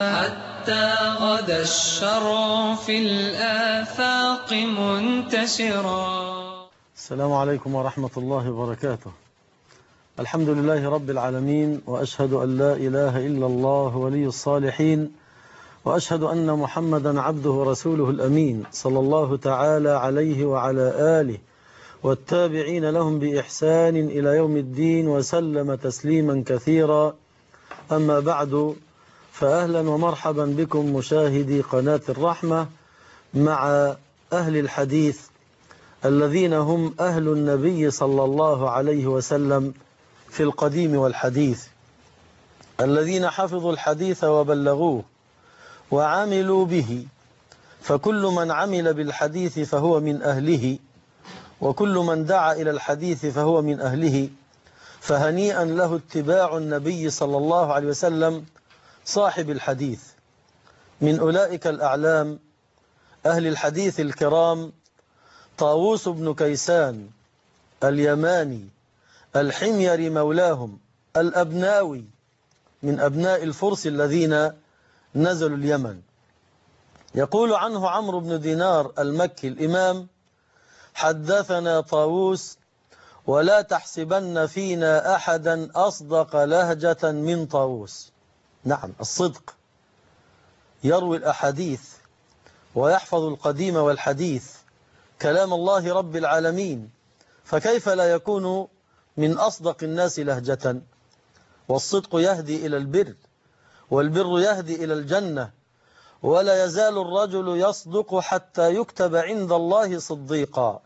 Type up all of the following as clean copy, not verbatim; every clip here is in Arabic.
حتى غدا الشر في الآفاق منتشرا. السلام عليكم ورحمة الله وبركاته. الحمد لله رب العالمين، وأشهد أن لا إله إلا الله ولي الصالحين، وأشهد أن محمدا عبده ورسوله الأمين، صلى الله تعالى عليه وعلى آله والتابعين لهم بإحسان إلى يوم الدين، وسلم تسليما كثيرا. أما بعد، فأهلا ومرحبا بكم مشاهدي قناة الرحمة مع أهل الحديث الذين هم أهل النبي صلى الله عليه وسلم في القديم والحديث، الذين حفظوا الحديث وبلغوه وعملوا به، فكل من عمل بالحديث فهو من أهله، وكل من دعا إلى الحديث فهو من أهله. فهنيئا له اتباع النبي صلى الله عليه وسلم صاحب الحديث. من أولئك الأعلام أهل الحديث الكرام طاووس بن كيسان اليماني الحميري مولاهم الأبناوي، من أبناء الفرس الذين نزلوا اليمن. يقول عنه عمرو بن دينار المكي الإمام: حدثنا طاووس ولا تحسبن فينا أحدا أصدق لهجة من طاووس. نعم، الصدق، يروي الأحاديث ويحفظ القديم والحديث، كلام الله رب العالمين، فكيف لا يكون من أصدق الناس لهجة؟ والصدق يهدي إلى البر، والبر يهدي إلى الجنة، ولا يزال الرجل يصدق حتى يكتب عند الله صديقا.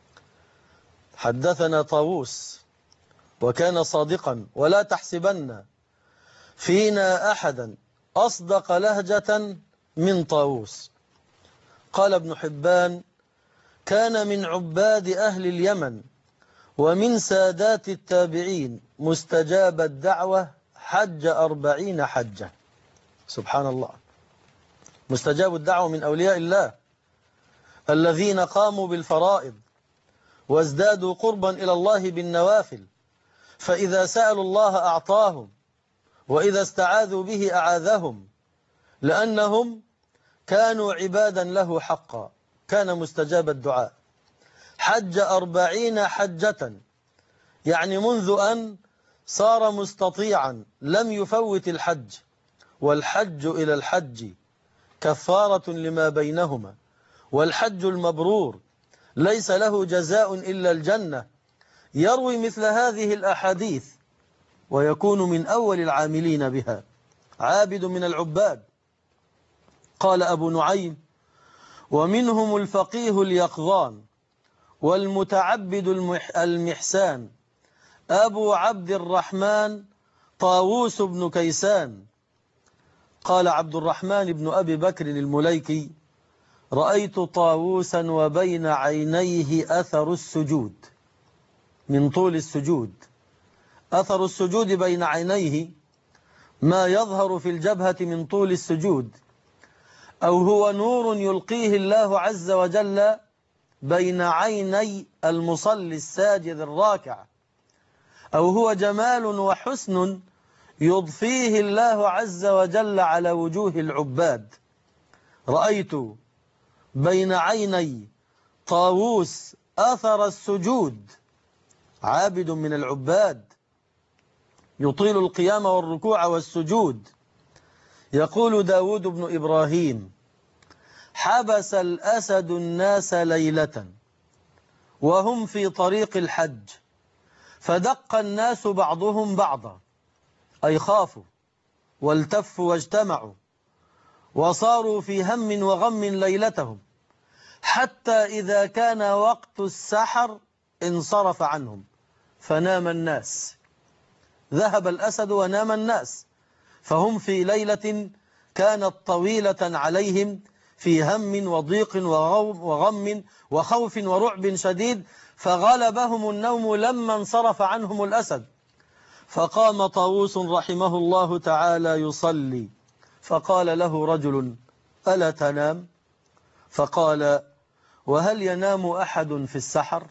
حدثنا طاووس وكان صادقا: ولا تحسبن فينا أحدا أصدق لهجة من طاووس. قال ابن حبان: كان من عباد أهل اليمن ومن سادات التابعين، مستجاب الدعوة، حج 40 حجة. سبحان الله، مستجاب الدعوة من أولياء الله الذين قاموا بالفرائض وازدادوا قربا إلى الله بالنوافل، فإذا سألوا الله أعطاهم، وإذا استعاذوا به أعاذهم، لأنهم كانوا عبادا له حقا. كان مستجاب الدعاء. حج 40 حجة، يعني منذ أن صار مستطيعا لم يفوت الحج، والحج إلى الحج كفارة لما بينهما، والحج المبرور ليس له جزاء إلا الجنة. يروي مثل هذه الأحاديث ويكون من أول العاملين بها، عابد من العباد. قال أبو نعيم: ومنهم الفقيه اليقظان والمتعبد المحسان أبو عبد الرحمن طاووس بن كيسان. قال عبد الرحمن بن أبي بكر المليكي: رأيت طاووسا وبين عينيه أثر السجود، من طول السجود. أثر السجود بين عينيه ما يظهر في الجبهة من طول السجود، أو هو نور يلقيه الله عز وجل بين عيني المصلي الساجد الراكع، أو هو جمال وحسن يضفيه الله عز وجل على وجوه العباد. رأيت بين عيني طاووس أثر السجود، عابد من العباد يطيل القيام والركوع والسجود. يقول داود بن إبراهيم: حبس الأسد الناس ليلة وهم في طريق الحج، فدق الناس بعضهم بعضا، أي خافوا والتفوا واجتمعوا وصاروا في هم وغم ليلتهم، حتى إذا كان وقت السحر انصرف عنهم فنام الناس. ذهب الأسد ونام الناس، فهم في ليلة كانت طويلة عليهم، في هم وضيق وغم وخوف ورعب شديد، فغلبهم النوم لما انصرف عنهم الأسد. فقام طاووس رحمه الله تعالى يصلي، فقال له رجل: ألا تنام؟ فقال: وهل ينام أحد في السحر؟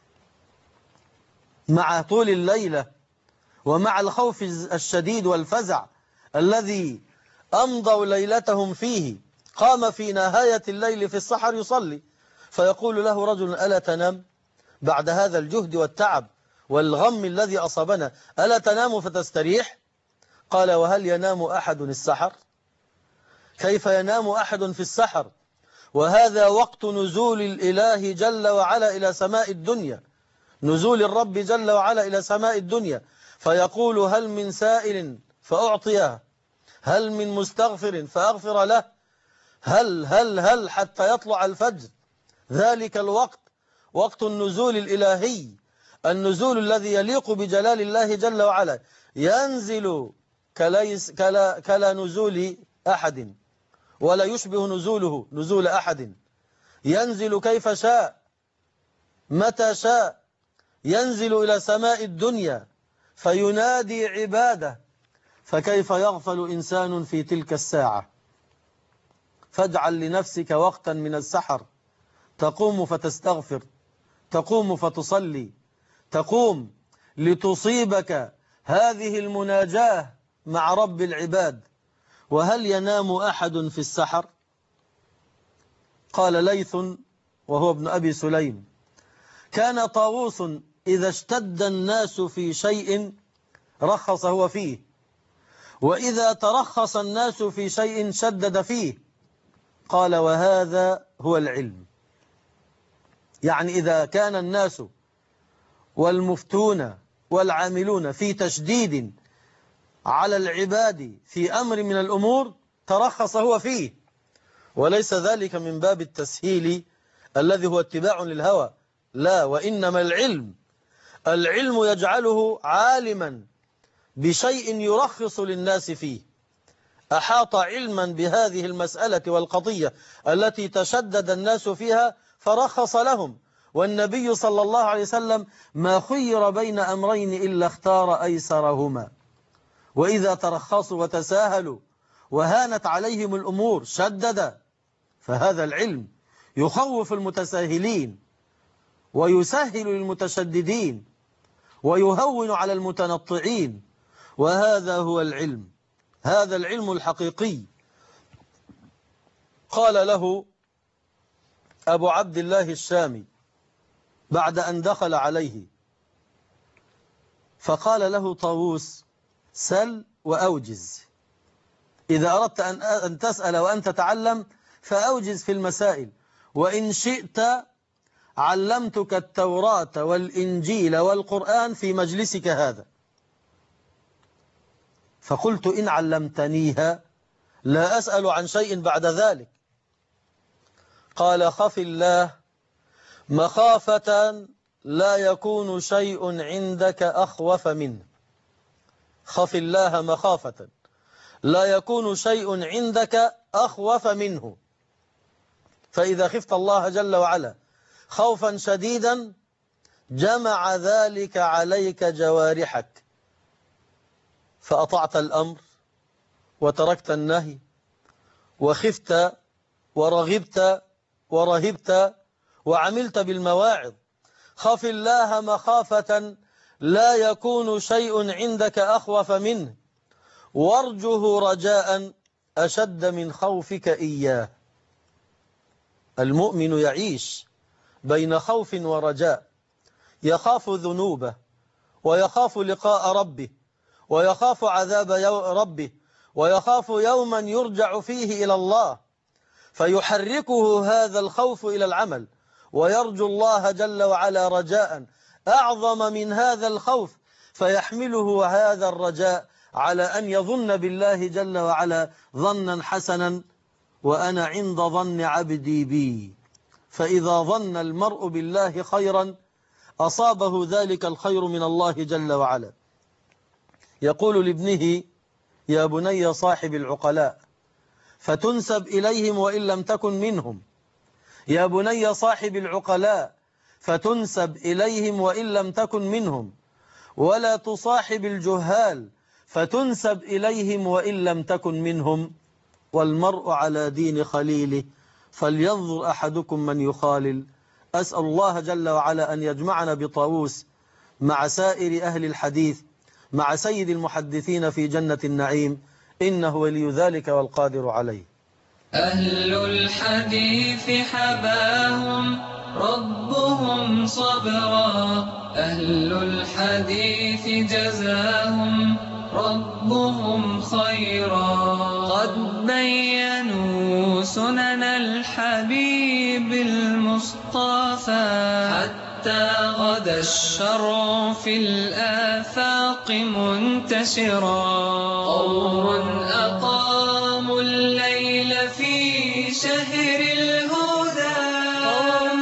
مع طول الليلة ومع الخوف الشديد والفزع الذي أمضوا ليلتهم فيه، قام في نهاية الليل في السحر يصلي، فيقول له رجل: ألا تنام بعد هذا الجهد والتعب والغم الذي أصابنا؟ ألا تنام فتستريح؟ قال: وهل ينام أحد السحر؟ كيف ينام أحد في السحر وهذا وقت نزول الإله جل وعلا إلى سماء الدنيا، نزول الرب جل وعلا إلى سماء الدنيا، فيقول: هل من سائل فأعطيه، هل من مستغفر فأغفر له، هل حتى يطلع الفجر. ذلك الوقت وقت النزول الإلهي، النزول الذي يليق بجلال الله جل وعلا، ينزل كلا نزول أحد، ولا يشبه نزوله نزول أحد، ينزل كيف شاء متى شاء، ينزل إلى سماء الدنيا فينادي عباده، فكيف يغفل إنسان في تلك الساعة؟ فاجعل لنفسك وقتا من السحر تقوم فتستغفر، تقوم فتصلي، تقوم لتصيبك هذه المناجاة مع رب العباد. وهل ينام أحد في السحر؟ قال ليث وهو ابن أبي سليم: كان طاووس إذا اشتد الناس في شيء رخص هو فيه، وإذا ترخص الناس في شيء شدد فيه. قال: وهذا هو العلم. يعني إذا كان الناس والمفتون والعاملون في تشديد على العباد في أمر من الأمور ترخص هو فيه، وليس ذلك من باب التسهيل الذي هو اتباع للهوى، لا، وإنما العلم يجعله عالما بشيء يرخص للناس فيه، أحاط علما بهذه المسألة والقضية التي تشدد الناس فيها فرخص لهم. والنبي صلى الله عليه وسلم ما خير بين أمرين إلا اختار أيسرهما، وإذا ترخصوا وتساهلوا وهانت عليهم الأمور شدد. فهذا العلم يخوف المتساهلين ويسهل للمتشددين ويهون على المتنطعين، وهذا هو العلم، هذا العلم الحقيقي. قال له أبو عبد الله الشامي بعد أن دخل عليه، فقال له طاووس: سل وأوجز، إذا أردت أن تسأل وأن تتعلم فأوجز في المسائل، وإن شئت علمتك التوراة والإنجيل والقرآن في مجلسك هذا. فقلت: إن علمتنيها لا أسأل عن شيء بعد ذلك. قال: خف الله مخافة لا يكون شيء عندك أخوف منه، خف الله مخافة لا يكون شيء عندك أخوف منه، فإذا خفت الله جل وعلا خوفا شديدا جمع ذلك عليك جوارحك، فأطعت الأمر وتركت النهي، وخفت ورغبت ورهبت وعملت بالمواعظ. خف الله مخافة لا يكون شيء عندك أخوف منه، وارجه رجاء أشد من خوفك إياه. المؤمن يعيش بين خوف ورجاء، يخاف ذنوبه ويخاف لقاء ربه ويخاف عذاب ربه ويخاف يوما يرجع فيه إلى الله، فيحركه هذا الخوف إلى العمل، ويرجو الله جل وعلا رجاء أعظم من هذا الخوف، فيحمله هذا الرجاء على أن يظن بالله جل وعلا ظنا حسنا: وأنا عند ظن عبدي بي، فإذا ظن المرء بالله خيرا أصابه ذلك الخير من الله جل وعلا. يقول لابنه: يا بني صاحب العقلاء فتنسب إليهم وإن لم تكن منهم، يا بني صاحب العقلاء فتنسب إليهم وإن لم تكن منهم، ولا تصاحب الجهال فتنسب إليهم وإن لم تكن منهم، والمرء على دين خليله فلينظر أحدكم من يخالل. أسأل الله جل وعلا أن يجمعنا بطاووس مع سائر أهل الحديث، مع سيد المحدثين في جنة النعيم، إنه ولي ذلك والقادر عليه. أهل الحديث حباهم ربهم صبرا، أهل الحديث جزاهم ربهم خيرا، قد بينوا سنن الحبيب المصطفى، حتى غدا الشرع في الآفاق منتشرا. قوم أقاموا الليل في شهر الهدى، قوم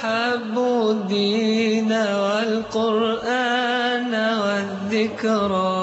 أحبوا الدين والقرآن والذكرى،